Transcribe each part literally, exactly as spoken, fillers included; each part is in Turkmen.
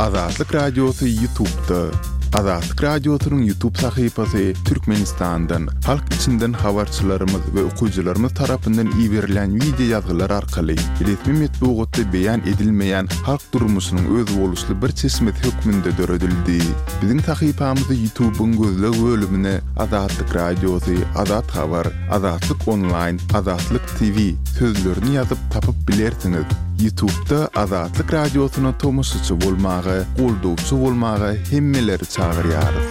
Azatlyk Radiosu YouTube'da. Azatlyk Radiosu'nun YouTube sayfasy Türkmenistan'dan, halk içinden habarçylarymyz we okuyjylarymyz tarapyndan iýerilen video ýazgylar arkaly resmi metbuatda beýan edilmeýän halk durmuşynyň öz boluşly bir çeşmet hökmünde döredildi. Biziň sayfamyzy YouTube'un gözleg bölümine Azatlyk Radiosu, Azat Habar, Azatlyk Online, Azatlyk T V sözlerini ýazyp tapyp bilersiňiz. YouTube'da Azatlyk Radiosu'na tomoşaçy bolmagy, goldowçy bolmagy hemmeleri çağırýarys.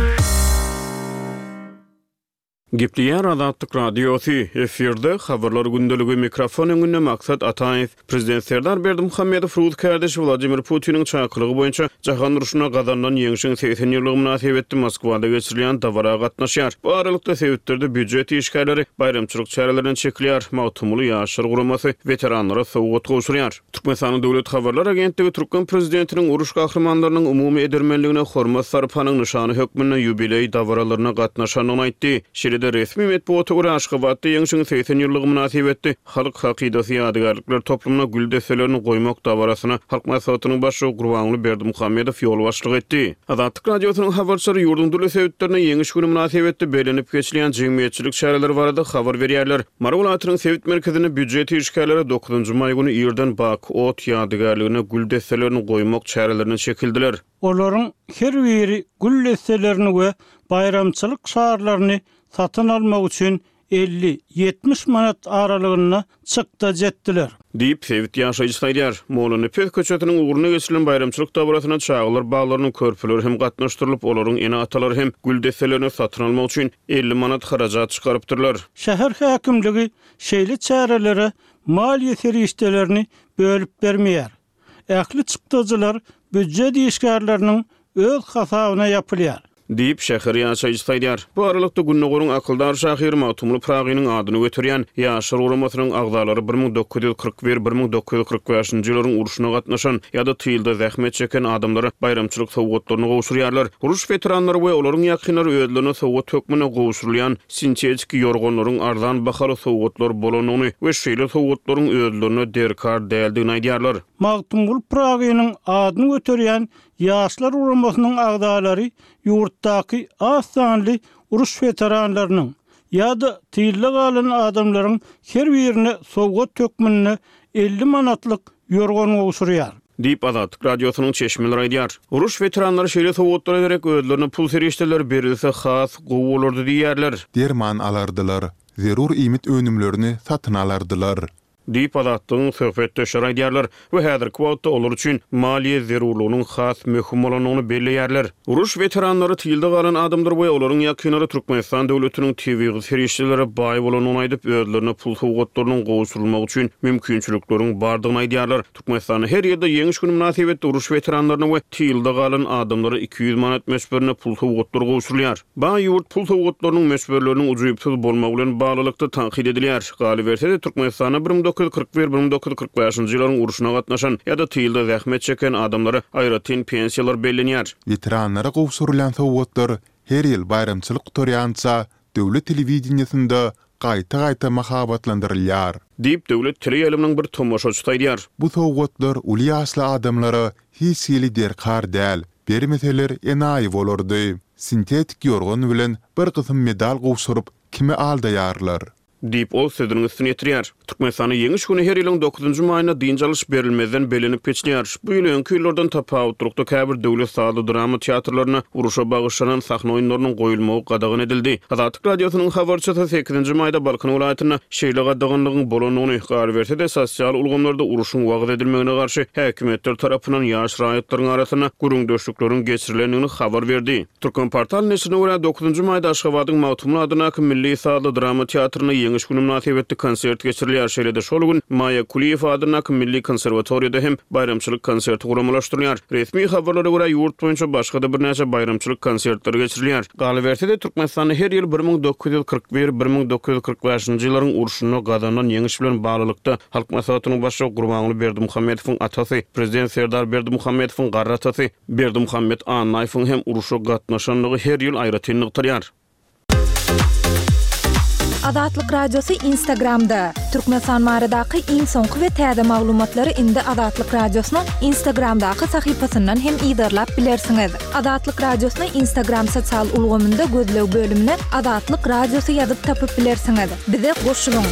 Gepleýär Azatlyk Radiosu efirde habarlar gündeligi mikrofon öňünde maksat Ataýew Prezident Serdar Berdimuhammedow Rus kardeş Vladimir Putiniň çaýkylygy boýunça jahan uruşuna gazandan ýeňişiň seksen ýyllygy münasibetde Moskwada geçirilen dawara gatnaşýar. Bu aralykda sebäpleri büdjet işgärleri bayramçylyk çarelerinden çekilýär, mawtumly ýaşlar guramasy veteranlara sowgat goşurýar. Türkmenistanyň döwlet habarlar agentligi Türkmen prezidentiniň uruş gahrmanlarynyň umumy edermenligine hormat sarpanyň nyşany hökmüne ýubiley dawralaryna gatnaşanyny aýtdy. De resmi metbuata göre Aşgabatda ýeňişiň seksen ýyllygy münasibetde Halk Hakydasy ýadygarlyklar toplumuna gül deselerini goýmak dawarasyna Halk Maslahatynyň başçy Gurbanuly Berdimuhammedow ýol başlyk etdi. Azatlyk Radiosynyň habarçylary ýurdun döwlet sebäplerine ýeňiş günü münasibetde belenip geçilen jemgyýetçilik çareleri barada habar berýärler. Marwulatynyň sebäp merkezine büdjet işgärleri dokuzunçy may günü ýerden bak ot ýadygarlygyna gül deselerini goýmak çarelerini çekildiler. Olaryň her biri gül deselerini we bayramçylyk şaharlaryny satın almak üçün elli yetmiş manat aralygyna çykda jetdiler. Diýip sebit ýaşaýjy aýdýar. Mollany Pes köçetiniň uğruna geçirilen bayramçylyk dawrasyna çağlar baglarynyň körpüleri hem gatnaşdyrylyp olaryň ene atalary hem gül deselerini satyn almak üçin elli manat harajat çykarypdyrlar. Şäher häkimligi şeýle çärelere maliýe serişdelerini bölüp bermeýär. Ähli çykdyjylar büdjet işgärleriniň öz hasabyna ýapylýar. Diýip şäher ýaşaýjy aýdýar. Bu aralykda Günnegorun akyldar şahyr Mawtumly Pragynyň adyny götürýän ýaşar uramasynyň agzalary bir ming dokuz ýuz kırk bir bir ming dokuz ýuz kırk beşinji ýyllaryň uruşuna gatnaşan ýa-da tyýylda zähmet çeken adamlara bayramçylyk sowgatlaryny gowşurýarlar. Uruş veteranlary we olaryň ýakynlary öýdlerine sowgat hökmüne gowşurulýan sinçeçki ýorgonlaryň arzan bahaly sowgatlar bolanyny we şeýle sowgatlaryň öýdlerine derkar däldigini aýdýarlar. Mawtumly Pragynyň adyny götürýän ýaşlar uramasynyň agzalary ýurtdaky az sanly uruş veteranlarynyň ýa-da tyýylla galan adamlaryň her birine sowgat hökmüne elli manatlyk ýorgon gowşurýar. Diýip Azatlyk Radiosynyň çeşmeleri aýdýar. Uruş veteranlary şeýle sowgatlar ederek özlerine pul serişdeler berilse has gowy bolardy diýerler. Derman alardylar, zerur iýmit önümlerini satyn alardylar. Diýip Azatlygyň söhbetde şaraýdýarlar we häzirki wagtda olar üçin maliýe zerurlugynyň has möhüm bolanyny belleýärler. Uruş veteranlary tyýylda galan adamlar we olaryň ýakynlary Türkmenistan döwletiniň T V serişdelere baý bolanyny aýdyp özlerine pul sowgatlarynyň gowşurulmagy üçin mümkinçilikleriň bardygyny aýdýarlar. Türkmenistanyň her ýerde ýeňiş günü münasibetde uruş veteranlaryny we tyýylda galan adamlara iki yüz manat meşberine pul sowgatlary gowşurulýar. Baý ýurt pul sowgatlarynyň meşberleriniň ujuýupsyz bolmagy bilen baglylykda tanqid edilýär. Galy berse Türkmenistana bir ming dokuz ýuz kırk bir bir ming dokuz ýuz kırk beşinji ýyllaryň uruşuna gatnaşan ýa-da tyýylda zähmet çeken adamlara aýratyn pensiýalar bellenýär. Veteranlara gowşurulan sowgatlar her ýyl bayramçylyk tutarýança döwlet telewizionyasynda gaýta-gaýta mahabatlandyrylýar. Diýip döwlet teleýalynyň bir tomoşaçy aýdýar. Bu sowgatlar uly ýaşly adamlara hiç ýyly derkar däl, bermeseler enaý bolardy. Sintetik ýorgon bilen bir kysym medal gowşuryp kime aldaýarlar. Diýip ol sözüniň üstüne ýetirýär. Türkmenistanyň ýeňiş günü her ýylyň dokuzunçy maýyna diň çalyş berilmezden belenip geçýär. Bu ýyl öňkü ýyllardan tapawutlukda käbir döwlet sady drama teatrlaryna uruşa bagyşlanan sahna oýunlarynyň goýulmagy gadagyn edildi. Azatlyk Radiosynyň habarçysy sekizinçi maýda Balkan welaýatyna şeýle gadagynlygyň bolanyny ýaly berse de sosial ulgamlarda uruşyň wagt edilmegine garşy häkimetler tarapyndan ýaş raýatlaryň arasyna gurungdöşlükleriň geçirilendigini habar berdi. Türkmen portal neşrine görä dokuzunçy maýda Aşgabatyň Mawtumly adyna Milli Sady Drama Teatryna ýeňiş günü münasibetde konsert geçirilýär. Şeýle-de şol gün Maya Kuliýew adyna Milli Konserwatoriýada hem bayramçylyk konserti guramalashdyrylýar. Resmi habarlara görä ýurt boýunça başga da bir näçe bayramçylyk konsertler geçirilýär. Galy berse Türkmenistanyň her ýyl bir ming dokuz ýuz kırk bir bir ming dokuz ýuz kırk beşinji ýyllaryň uruşuna gadanan ýeňiş bilen baglylykda Halk Maslahatynyň başçy Gurbanuly Berdimuhammedowyň atasy, Prezident Serdar Berdimuhammedowyň garratasy Berdimuhammed Anaýewiň hem uruşa gatnaşanlygy her ýyl aýratynlyk tarýar. Adatlyk Radiosu Instagramda. Türkmenistan maradaky iň soňky we täze maglumatlary indi Adatlyk Radiosynyň Instagramdaky sahypasyndan hem ýydarlap bilersiňiz. Adatlyk Radiosynyň Instagram sosial ulgamynda gözlew bölümine Adatlyk Radiosu ýazyp tapyp bilersiňiz. Bize goşulyň.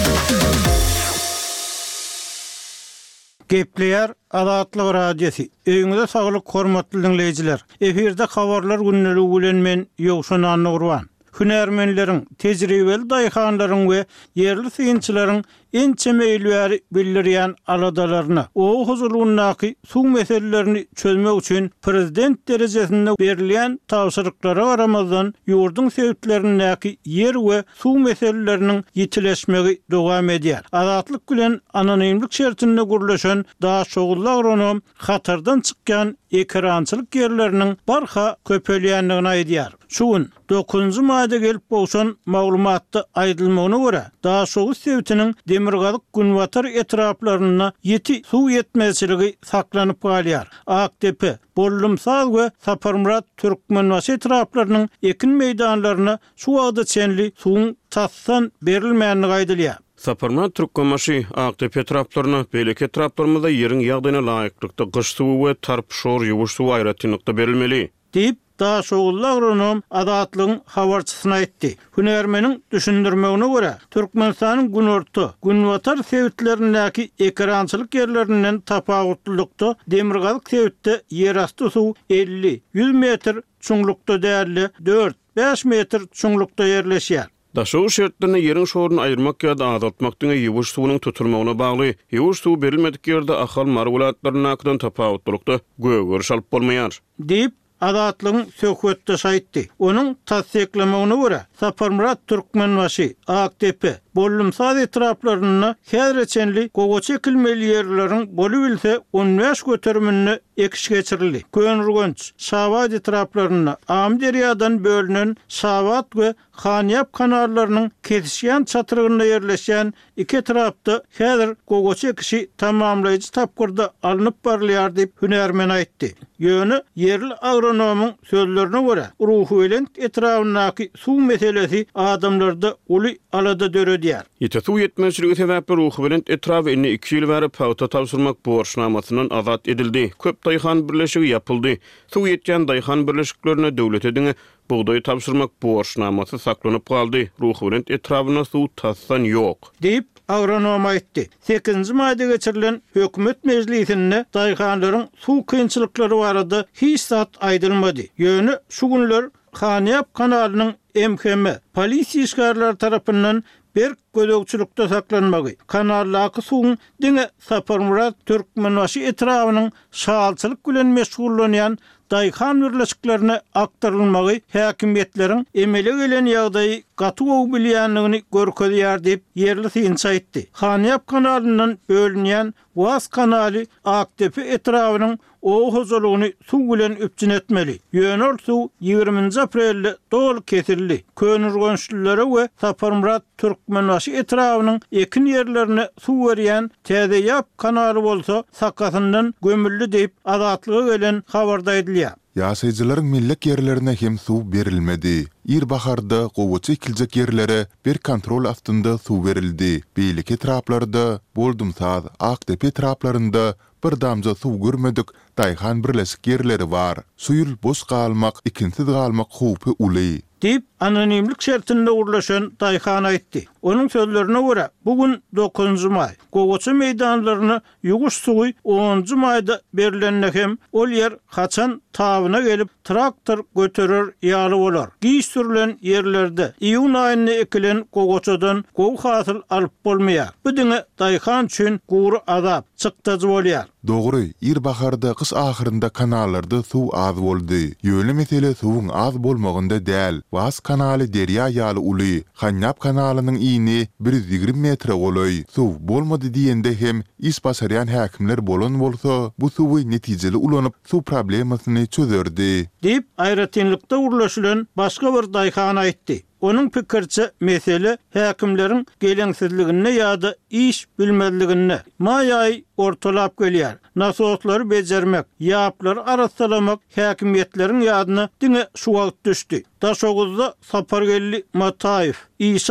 Gepleýär Adatlyk Radiosu. Öňüňizde saglyk hormatly dinleýijiler. Eferde habarlar günneligi bilen men Ýogşan Anurwan. Hünärmenleriň, tejribeli daýhanlaryň we yerli synçylaryň ençe meýilbäri bildirýän aladalaryna, o huzurlugynaky suw meselelerini çözmek üçin prezident derejesinde berilýän tawsyryklara garamazdan ýurdun sebäplerindäki yer we suw meseleleriniň ýetileşmegi dowam edýär. Adatlyk bilen anonimlik şertinde gurulşan daha şogully agronom hatardan çykkan ekrançylyk yerleriniň barha köpelýändigini aýdýar. Şuň dokuzunçy maýda gelip bolşan maglumatdy aýdylmagyna görä, daha şogu sebäpiniň Demirgazyk Günwatar etraplaryna ýeti suw ýetmezçiligi saklanyp galýar. Aktepe, Bollumsaz we Saparmurat Türkmenbaşy etraplarynyň ekin meýdanlaryna şu wagda çenli suwun tassan berilmänligi aýdylýar. Saparmurat Türkmenbaşy Aktepe etraplaryna beýleki etraplarymyzda ýeriň ýagdaýyna laýyklykda gyş suwy we tarp şor ýuwuş suw aýratynlykda berilmeli. Diýip daha şogully agronom Adatlygyň habarçysyna aýtdy. Hünärmeniň düşündirmegine görä, Türkmenistanyň günorta, Günwatar sebitlerindäki ekrançylyk yerlerinden tapawutlykda Demirgazyk sebitde ýerasty suw elli ýüz metr çuňlukda däli dört beş metr çuňlukda ýerleşýär. Daşow şertlerini ýeriň şoruny aýyrmak ýa-da azaltmakdyň ýuwuş suwynyň tutulmagyna bagly. Ýuwuş suw berilmedik ýerde ahal marwulatlarynyň tapawutlykda göwgörüş alyp bolmaýar. Diýip Adatlygyň söhbetde şaýtdy. Onuň tasdiklamagyna görä, Saparmurat Türkmenbaşy Aktepe Bollumsaz etraplaryna häzirçenli gogo çekilmeli ýerleriň bolup bilse on beş götermini ekiş geçirildi. Könürgönç, Şawat etraplaryna Am derýadan bölünen Şawat we Hanyap kanallarynyň kesişýän çatyrygynda ýerleşýän iki etrapda häzir gogo çekişi tamamlaýjy tapgyrda alınıp barylýar diýip hünärmen aýtdy. Ýöne yerli agronomyň sözlerine görä, Ruhwelent etrapyndaky suw meselesi adamlarda uly alada döredi. Ýete suw ýetmezçiligi sebäpli Ruhwelent etrapy inni iki ýyl bäri pawta tapşyrmak borçnamasynyň azat edildi. Köp daýhan birleşigi ýapyldy. Suw ýetgen daýhan birleşiklerine döwlet ediňi buğday tapşyrmak borçnamasy saklanyp galdy. Ruhwelent etrapyna suw tassan ýok. Diýip agronom aýtdy. sekizinçi maýda geçirilen hökümet meclisinde daýhanlaryň suw kynçylyklary barada hiç zat aýdylmady. Ýöne şu günler Hanyap kanalynyň M H M polisiýa işgärleri tarapyndan bir gödökçülükde saklanmagy. Kanaldaky suwun diňe Saparmurat Türkmenbaşy etrabynyň şahalçylyk bilen meşgullanýan daýhan birleşiklerine aktarylmagy häkimetleriň emele gelen ýagdaýy gaty gowy bilýänligini görkezýär diýip yerli synçy aýtdy. Hanyap kanalyndan bölünýän Waz kanaly Aktepe etrabynyň o huzurlugyny suw bilen üpçün etmeli. Ýönel suw ýygrimiňji aprelde dol kesildi. Könürgönçlülere we Saparmurat Türkmenbaşy etrabynyň ekin ýerlerine suw berýän Täzeýap kanaly bolsa sakatyndan gömüldi diýip Adatlyga gelen habarda edilýär. Ýaşaýjylaryň millek ýerlerine hem suw berilmedi. Ir baharda gowy çekiljek ýerlere bir kontrol astynda suw berildi. Beýleki etraplarda, Boldumsaz, Aktepe etraplarynda bir damja suw görmedik daýhan birleşik ýerleri bar. Suýul boş galmak, ikinsiz galmak howpy uly. Diýip anonimlik şertinde urlaşan daýhan aýtdy. Onuň sözlerine görä, bugün dokuzunçy maý, gogoçy meýdanlaryny ýuwuş suwy onunçy maýda berilende hem ol ýer haçan tabyna gelip traktor göterer ýaly bolar. Giş sürülen yerlerde iýun aýyna ekilen gogoçadan gowy hasyl alyp bolmaýar. Bu diňe daýhan üçin gury azap çykdyjy bolýar. Dogry, ir baharda kış ahyrynda kanallarda suw az boldy. Ýöne mesele suwun az bolmagynda däl. Waz kanaly derýa ýaly uly. Hanyap kanalynyň iýni bir yüz ýigrim metre goloy. Suw bolmady diýende hem iş başarýan häkimler bolan bolsa, bu suwy netijeli ulanyp suw problemasyny çözerdi. Diýip aýratynlykda urlaşylan başga bir daýhan aýtdy. Onun pikirçe mesele häkimleriň geleňsizligine ýa-da iş bilmezligine maýaý ortalap gelýär. Nasotlary bejermek, ýaplary arasalamak häkimetleriň ýadyna diňe şu wagt düşdi. Daşoguzda Sapargelli Mataýew, İşan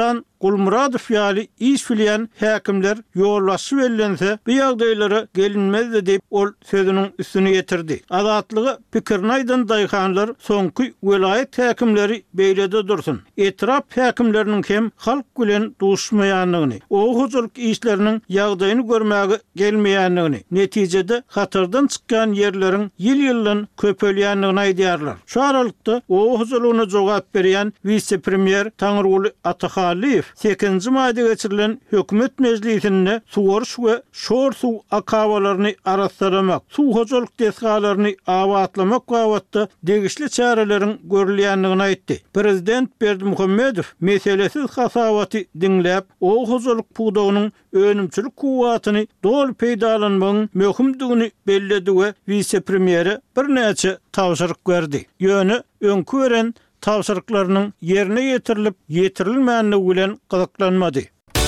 Gulmuradov ýaly iş bilýän häkimler ýolbaşy bellense bu ýagdaýlara gelinmezdi diýip ol sözüniň üstüne getirdi. Azatlygy pikirini aýdan daýhanlar soňky welayet häkimleri beýlede dursun. Etrap häkimleriniň hem halk bilen duşmaýanlygyny, o huzurluk işleriniň ýagdaýyny görmäge gelmeýänligini, netijede hatardan çykkan yerleriň ýyl-ýyldan köpelýänligini aýdýarlar. Şu aralykda o huzurlugyna jogap berýän vice-premier Taňryguly Ataxaliýew sekinji maýda geçirilen hökümet meclisinde suwaryş we şor suw akabalaryny araşdyrmak, suw huzurluk desgalaryny awatlamak wagtda degişli çareleriň görülýänligini aýtdy. Prezident Berdimuhammedow meselesiz hasabaty dinläp, o huzurluk puwdagynyň önümçilik kuwatyny dol peýdalanmagyň möhümdigini belledi we vice-premiere bir näçe tawşyryk berdi. Ýöne öňkü beren tawşyryklarynyň ýerine ýetirilip ýetirilmänligi bilen gyzyklanmady.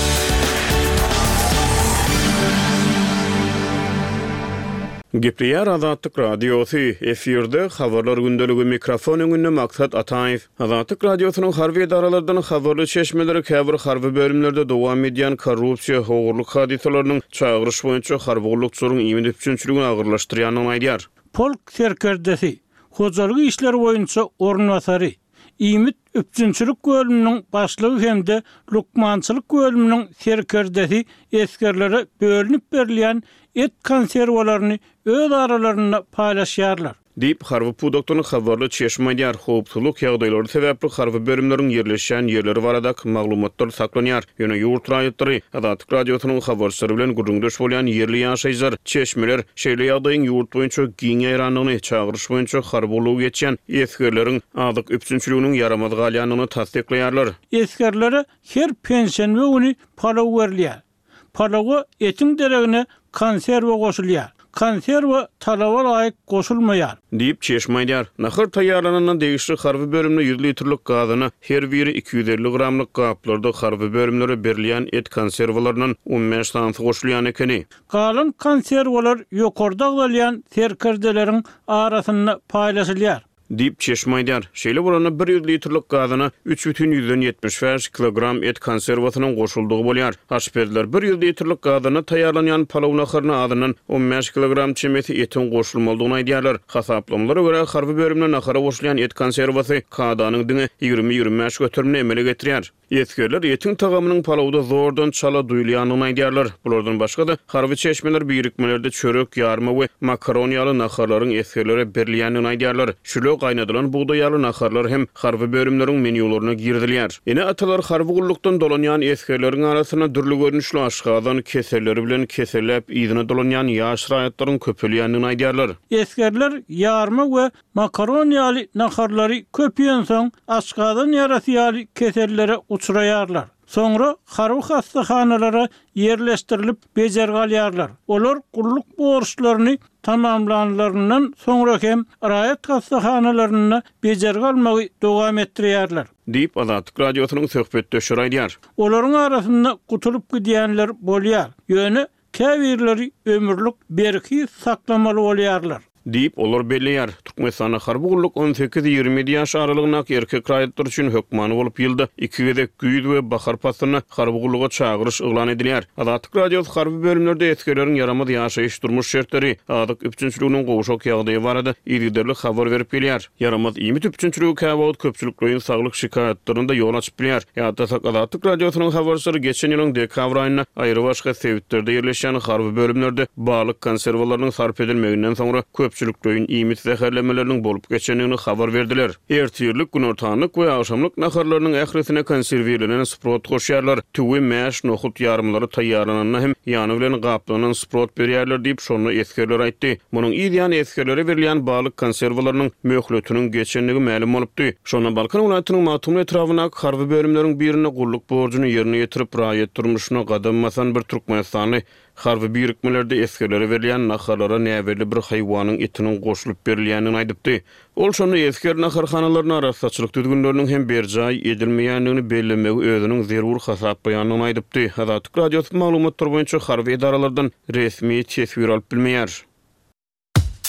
Gepleýär Azatlyk radiosu efirde habarlar gündeligi mikrofon öňünde Maksat Ataýew. Azatlyk radiosynyň harby edaralardan habarly çeşmeleri käbir harby bölümlerde dowam edýän korrupsiýa, howurluk hadisalarynyň çagyryş boýunça harbygulukçylaryň iýmit üçinçiligini agyrlaşdyrýanyny aýdýar. Polk serkerdesi, hozarlyk işler boýunça ornwasary, iýmit üçinçilik bölüminiň başlygy hemde lukmançylyk bölüminiň serkerdesi eskerlere bölünip berilýän et konserwalaryny öz aralaryna paýlaşýarlar. Diýip harby puwdoktunyň habarly çeşme edýär. Howpsuzlyk ýagdaýlary sebäpli harby bölümleriň ýerleşýän ýerleri barada maglumatlar saklanýar. Ýöne ýurt raýatlary Azatlyk radiosynyň habarçylary bilen gurrundaş bolýan ýerli ýaşaýjylar, çeşmeler şeýle ýagdaýyň ýurt boýunça giň ýaýranlygyny, çagyryş boýunça harbylyk geçýän eskerleriň azyk üpçünçiliginiň yaramaz galýanyny tasdikleýärler. Eskerlere her pensiýa güni pala berilýär. Palaga etiň deregine konserwe goşulýar. Konserwe talaba laýyk goşulmaýar. Diýip çeşme edýär. Nahar taýýarlanan degişli harby bölümde yüz litrlik gazyny her biri iki yüz elli gramlyk gaplarda harby bölümlere berilýän et konserwalarynyň on beş tansy goşulýan ekeni. Galan konserwalar ýokarda galýan serkerdeleriň arasynda paýlaşylýar. Diýip çeşme edýär. Şeýle bolany bir yüz litrlik gazyna üç бүтүn yüzden ýetmiş beş kilogram et konserwasynyň goşuldygy bolýar. Haşpedler bir yüz litrlik gazyna taýýarlanýan palaw naharyny adynyň on beş kilogram çemeti etin goşulmalydygyny aýdýarlar. Hasaplamlara görä harby bölümden nahara goşulýan et konserwasy kadanyň diňi ýigirme ýigirme beş götürmini emele getirýär. Ýetgerler etin tagamynyň palawda zordan çala duýulýanyny aýdýarlar. Bulardan başga da harby çeşmeler birikmelerde çörek, ýarma we makaron ýaly naharlaryň eskerlere berilýänini aýdýarlar. Şule gaýnadylan buğday ýaly naharlar hem harby bölümleriň menýularyna girdilýär. Ene atalar harby gullukdan dolanýan eskerleriň arasyna dürli görnüşli aşgadan keselleri bilen kesellep ýygyna dolanýan ýaş raýatlaryň köpelýänini aýdýarlar. Eskerler ýarma we makaron ýaly naharlary köpýän soň aşgadan ýarasy ýaly kesellere uçuraýarlar. Soňra harby hastahanalara ýerleşdirilip bejergalýarlar. Olar gulluk borçlaryny tamamlanlarından soňra hem raýat hastahanalaryna bejergalmagy dowam etdirýärler. Diýip Azatlyk radiosynyň söhbetdeşleri aýdýar. Olaryň arasynda gutulup gidýänler bolýar. Ýöne käbirleri ömürlük berki saklamaly bolýarlar. Diýip olar belliýär. Türkmenistana harby gulluk on sekiz ýygrime ýaş aralygyna erkek raýatlar üçin hökmany bolup ýylda iki gezek güýd we bahar pasyny harby gulluga çagyryş eglan edilýär. Azatlyk radiosy harby bölümlerde eskerleriň yaramaz ýaşaýyş durmuş şertleri, azyk üpçünçiliginiň gowşak ýagdaýy barada ýerli habar berip gelýär. Yaramaz iýmit üpçünçiligi käbawut köpçüliklerin saglyk şikaýatlarynda ýol açyp bilýär. Ýa-da Azatlyk radiosynyň habarçylary geçen ýylyň dekabr aýyna aýry başga sebäplerle ýerleşýän harby bölümlerde balyk konserwalarynyň sarp edilmeginden soňra köpçüliklerin iýmit zäherlemeleriniň bolup geçenini habar berdiler. Ertirlik, günortanlyk we akşamlyk naharlarynyň ähresine konserwelenen sprot goşýarlar. Tüwi, mäş, nohut ýarmlary taýýarlananyna hem ýany bilen gaplanan sprot berýärler diýip şonu eskerler aýtdy. Munyň ýa-da eskerlere berilýän balyk konserwalarynyň möhletiniň geçenligi ma'lum bolupdy. Şonu Balkan welaýatynyň Matum etrawyna harby bölümleriň birine gulluk borcuny ýerine ýetirip raýat durmuşyna gadammasan bir Türkmenistany harby birikmelerde eskerlere berilýän naharlara näberli bir haýwanyň etiniň goşulyp berilýänini aýdypdy. Ol şonu esker naharhanalaryna araççylyk düzgünleriniň hem berjaý edilmeýänligini bellemegi özüniň zerur hasap beýanyny aýdypdy. Azatlyk radiosy maglumatlar boýunça harby edaralardan resmi tesbir alyp bilmeýär.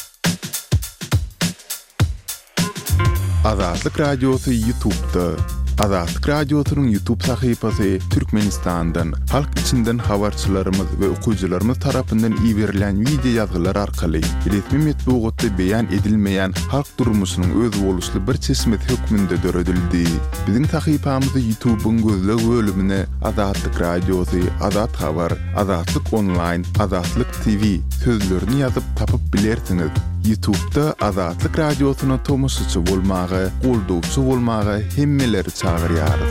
Azatlyk radiosu YouTube'da Azatlyk Radiosynyň YouTube sahypasy Türkmenistandan halk içinden habarçylarymyz we okuwçylarymyz tarapyndan iýerilen video ýazgylar arkaly resmi metbuatda beýan edilmeýän halk durmuşynyň öz boluşly bir çeşmet hökmünde döredildi. Biziň sahypamyzda YouTube'un gözleg bölümine Azatlyk Radiosy, Azat Habar, Azatlyk Online, Azatlyk T V sözlerini ýazyp tapyp bilersiňiz. YouTube'da Azatlyk Radiosyna tomoşaçy bolmagy, goldowçy bolmagy hemmeleri çağırýarys.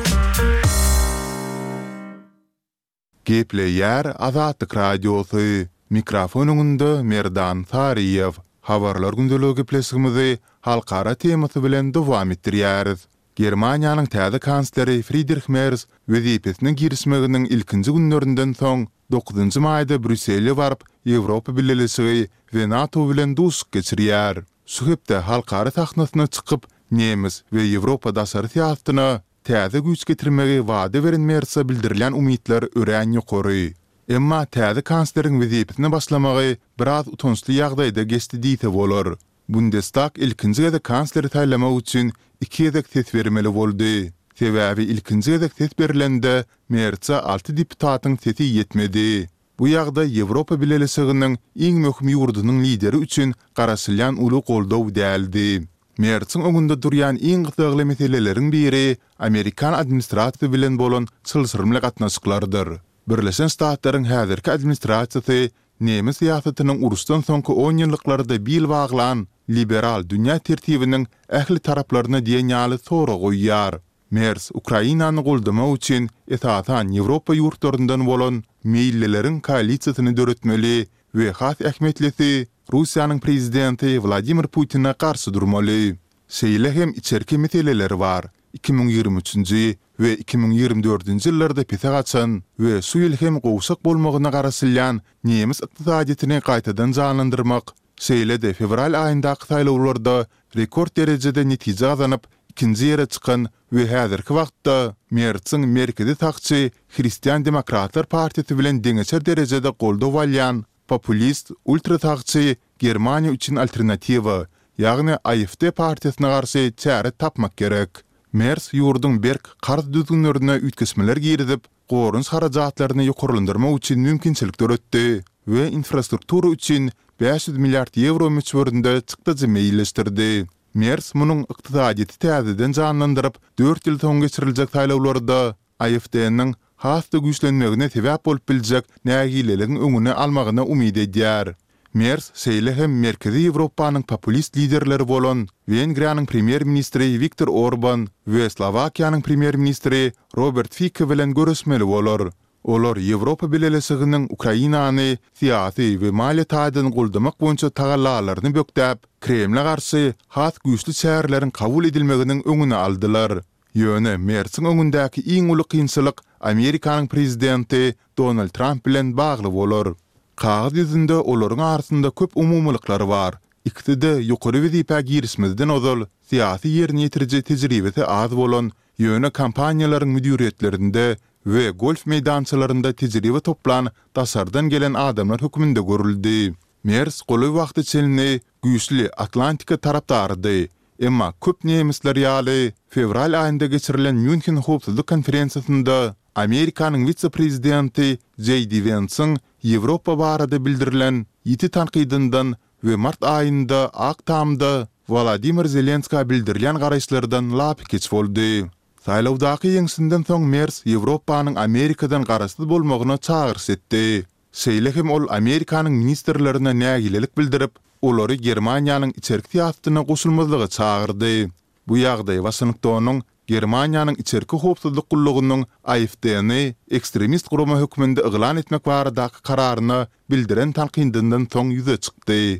Gepleýär Azatlyk Radiosy. Mikrofon öňünde Merdan Tariýew. Habarlar gündeligi gepleşigimizi halkara temasy bilen dowam etdirýäris. Germaniýanyň täze kansleri Friedrich Merz wezipesine girişmeginiň ilkinji günlerinden soň dokuzunçy maýda Brüsselse barıp Ýewropa Birleşigi we NATO bilen duşuk geçirýär. Şu hepde halkara sahnasyna çykyp Nemis we Ýewropa daşary siýasatyna täze güç getirmegi wada beren Merz'a bildirilen umytlar ören ýokary. Emma täze kansleriň wezipesine başlamagy biraz utançly ýagdaýda geçdi diýse bolar. Bundestag ilkinji gede kansleri taýlamak üçin iki ýedek ses bermeli boldy. Sebäbi ilkinji ýedek ses berilende Merz'a alty deputatyň sesi ýetmedi. Bu ýagda Ýewropa Birleşiginiň iň möhüm ýurdunyň lideri üçin garaşylýan uly goldaw däldi. Merz'in öňünde durýan iň gysagly meseleleriň biri Amerikan administrasiýasy bilen bolan çylsyrmly gatnaşyklardyr. Birleşen Ştatlaryň häzirki administrasiýasy Nemis siýasatynyň urusdan soňky on ýylliklarda bil baglan liberal dünýä tertibiniň ähli taraplaryna diýen ýaly sora goýýar. Merz Ukrainany goldamak üçin esasan Ýewropa ýurtlaryndan bolan meýillileriň koalisiýasyny döretmeli we has ähmetlisi Russiýanyň prezidenti Vladimir Putin'e garşy durmaly. Şeýle hem içerki meseleler bar. iki bin ýygrimi üçinji we iki bin ýygrimi dördünçi ýyllarda pese gaçan we şu ýyl hem gowşak bolmagyna garaşylýan Nemis ykdysadyetini gaýtadan janlandyrmak, şeýle-de fevral aýyndaky saýlawlarda rekord derejede netije gazanyp ikinji ýere çykan we häzirki wagtda Merz'in merkezi takçy Hristiýan Demokratlar Partiyasy bilen deňeçer derejede goldaw alýan populist ultra takçy Germaniýa üçin alternatiwa, ýagny A F D partiýasyna garşy çäre tapmak gerek. Merz ýurduň berk garz düzgünlerine ütkesmeler girizip, gorunç harajatlaryny ýokarlandyrmak üçin mümkinçilik döretdi we infrastruktura üçin beş yüz milliard euro möçberinde çykdyjy meýilleşdirdi. Merz munyň ykdysadyety täzeden janlandyryp, dört ýyl soň geçiriljek saýlawlarda A F D-niň hasda güýçlenmegine sebäp bolup biljek nägileligiň öňüne almagyna umyd edýär. Merz şeýle hem Merkezi Ýewropanyň populist liderleri bolan Wengriýanyň premier ministri Viktor Orban we Slowakiýanyň premier ministri Robert Fico bilen görüşmeli bolar. Olar Ýewropa Birleşiginiň Ukrainany siýasy we maliýe taýdan goldamak boýunça tagallalaryny bökdäp, Kremle garşy has güýçli çäreleriň kabul edilmeginiň öňüne aldylar. Ýöne Merz'in öňündäki iň uly kynçylyk Amerikanyň prezidenti Donald Trump bilen bagly bolar. Kağız ýüzünde olaryň arasynda köp umumlyklary bar. Ikide ýokary wezipe girişmezden ozal siýasy ýerine ýetiriji tejribesi az bolan ýöne kampaniýalaryň müdiriýetlerinde we golf meýdançylarynda tejribe toplan tasardan gelen adamlar hökmünde görüldi. Merz goly wagty içinde güýçli Atlantika tarapdarydy. Emma köp nemisler ýaly fevral aýynda geçirilen München howpsuzlyk konferensiýasynda Amerikanyň vice-prezidenti J D Vance'ın Ýewropa barada bildirilen ýiti tanqidyndan we mart aýynda Aktamda Vladimir Zelenskiy bildirilen garaşlardan lap keç boldy. Saýlawdaky ýeňsinden soň Merz Ýewropanyň Amerikadan garaşly bolmagyna çağırş etdi. Şeýle hem ol Amerikanyň ministrlerine nägilelik bildirip, olary Germaniýanyň içerki siýasatyna goşulmazlygy çağırdy. Bu ýagdaý Washingtonyň Germaniýanyň içerki howpsuzlyk gullugynyň A F D-ni ekstremist gurama hökmünde yglan etmek baradaky kararyny bildiren tanqidyndan soň ýüze çykdy.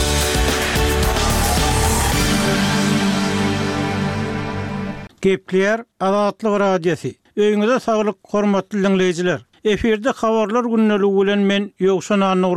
Gepleýär Azatlyk Radiosy. Öýüňizde saglyk, hormatly dinleýijiler. Eferde habarlar günneligi bilen men Ýogşan Nurwan.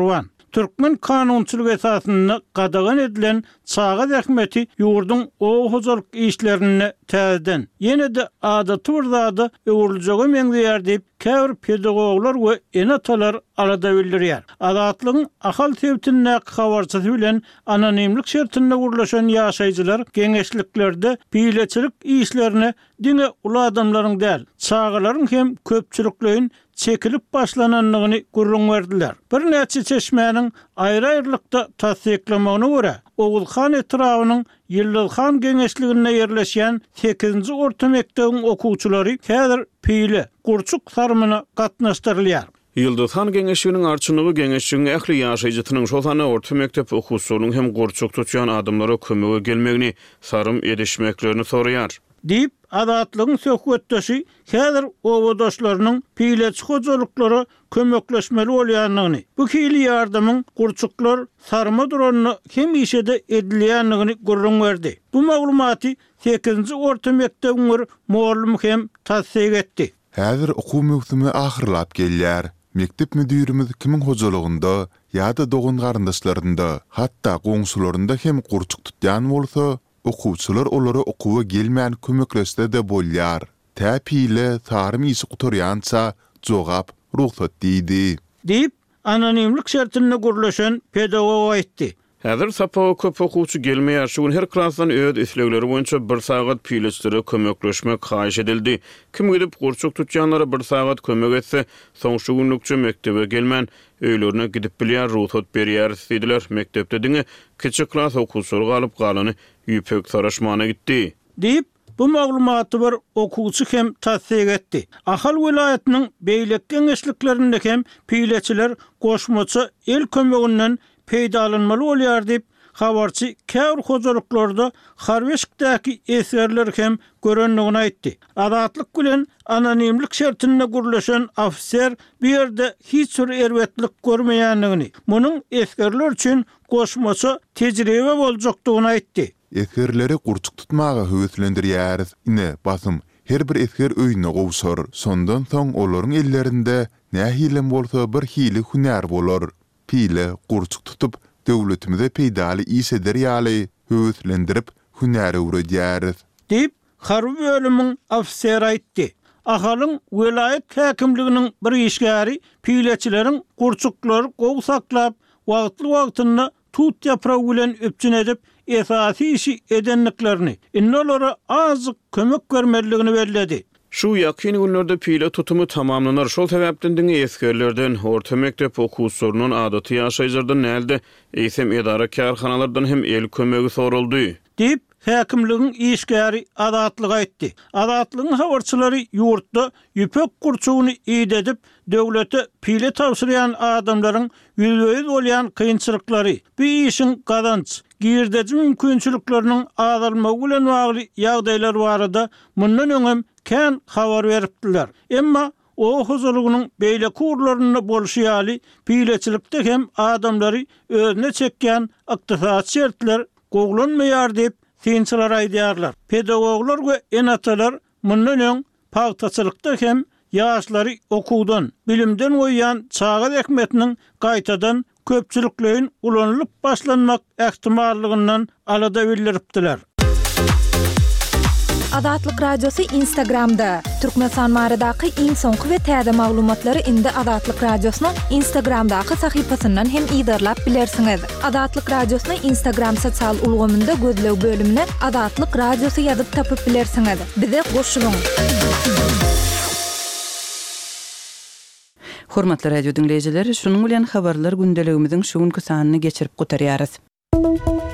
Türkmen kanunçylyk esasyna qadagan edilen çağat ähmeti ýurdun o hozurluk işlerini täzeden ýene de adaty bir zady öwürlüjege meňzeýär diýip käbir pedagoglar we enatalar alada bildirýär. Adatlygyň ahal tebitine habarçysy bilen anonimlik şertinde gurlaşan ýaşaýjylar geňeşliklerde piýleçilik işlerini diňe ula adamlaryň däl, çağalaryň hem köpçüliklerin çekilip başlananlygyny gurrun berdiler. Bir näçe çeşmäniň aýry-aýrylykda tasdiklamagyna görä, Oğulhan etrawynyň Ýyldızhan geňeşligine ýerleşýän sekizinji orta mekdebiň okuwçylary häzir piýle gurçuk sarmyna gatnaşdyrylýar. Ýyldızhan geňeşliginiň arçynygy geňeşligiň ähli ýaşaýjytynyň şol sany orta mektep okuwçylarynyň hem gurçuk tutýan adamlara kömege gelmegini, sarym edişmeklerini soraýar. Diýip adatlygyň söhbetdeşi häzir owadoşlarynyň piýleçi hojalyklary kömekleşmeli bolýanlygyny, bu hili ýardamyň gurçuklar sarma duranyny hem işede edilýänligini gurrun berdi. Bu maglumaty sekizinji orta mekdebiň muallimi hem tasdik etdi. Häzir okuw mewsimi ahyrlap gelýär. Mektep müdürimiz kimin hojalygynda ýa-da dogun garyndaşlarynda, hatda goňsularynda hem gurçuk tutýan bolsa, okuwçylar olary okuwa gelmän kömekleşde de bolýar. Täpiyle sarym işi gutarýança jogap ruhsat diýdi. Diýip anonimlik şertinde gurlaşan pedagog aýtdy. Häzir sapa köp okuwçy gelmeýär, şuň her klassdan öz islegleri boýunça bir sagat piýleçlere kömekleşmek haýyş edildi. Kim gidip gurçuk tutýanlara bir sagat kömek etse, soň şu günlükçe mektebe gelmän öýlerine gidip bilýär, ruhsat berýär diýdiler. Mektepde diňe kiçik klass okuwçylar galyp galany ýüpek saraşmana gitdi. Diýip bu maglumaty bir okuwçy hem tasdik etdi. Ahal vilayatynyň beýlek geňeşliklerinde hem piýleçiler goşmaçy el kömeginden peýdalanmaly bolýar diýip habarçy käbir hojalyklarda harbeşikdäki eserler hem görenligini aýtdy. Adatlyk bilen anonimlik şertinde gurlaşan ofisier bir ýerde hiç bir erwetlik görmeýänligini, munyň eskerler üçin goşmaçy tejribe boljakdygyny aýtdy. Eskerleri gurçuk tutmaga höwetlendirýär. Ine basym her bir esker öýüne gowşar. Sondan soň olaryň ellerinde nähilem bolsa bir hili hünär bolar. Piýle gurçuk tutup döwletimize peýdaly iş eder ýaly höwetlendirip hünäre öwredýär. Diýip harby bölümiň ofisieri aýtdy. Ahalyň vilayet häkimliginiň bir işgäri piýleçileriň gurçuklar gowy saklap, wagtly wagtyny tut ýaprag bilen öpçün edip esasy işi edenliklerini, innolara az kömek bermeligini belledi. Şu ýakyn günlerde piýle tutumy tamamlanar. Şol sebäpden diňe eskerlerden, orta mektep okuwçylarynyň adaty ýaşaýjlardan näde eýsem edara kärhanalardan hem el kömegi soruldy. Diýip häkimligiň işgäri adatlyk aýtdy. Adatlygyň habarçylary ýurtda ýüpek gurçugyny ýedip döwlete piýle tawsyrýan adamlaryň ýüzüňiz bolýan kynçylyklary, bu işin gazanç, girdeji mümkinçilikleriniň azalmagy bilen bagly ýagdaýlar barada mundan öňem kän habar beripdiler. Emma o hojalygynyň beýle kurlaryny bolşýaly piýleçilikde hem adamlary özüne çekýän ykdysat şertler goglanmaýar diýip synçylar aýdýarlar. Pedagoglar we enatalar mundan öň pagtaçylykda hem ýaşlary okuwdan, bilimden goýan çağat ähmetiniň gaýtadan köpçüliklerin ulanılıp başlanmak ehtimallığından alada bildiripdiler. Adatlyk radiosu Instagramda. Türkmenistan maradaky iň soňky we täze maglumatlary indi Adatlyk radiosynyň Instagramdaky sahypasyndan hem ýydarlap bilersiňiz. Adatlyk radiosyny Instagram sosial ulgamynda gözlew bölümine Adatlyk radiosu ýazyp tapyp bilersiňiz. Bize goşulyň. Hormatly radio dinleýijiler, şunuň bilen habarlar gündeligimiziň şu günkü sanyny geçirip gutarýarys.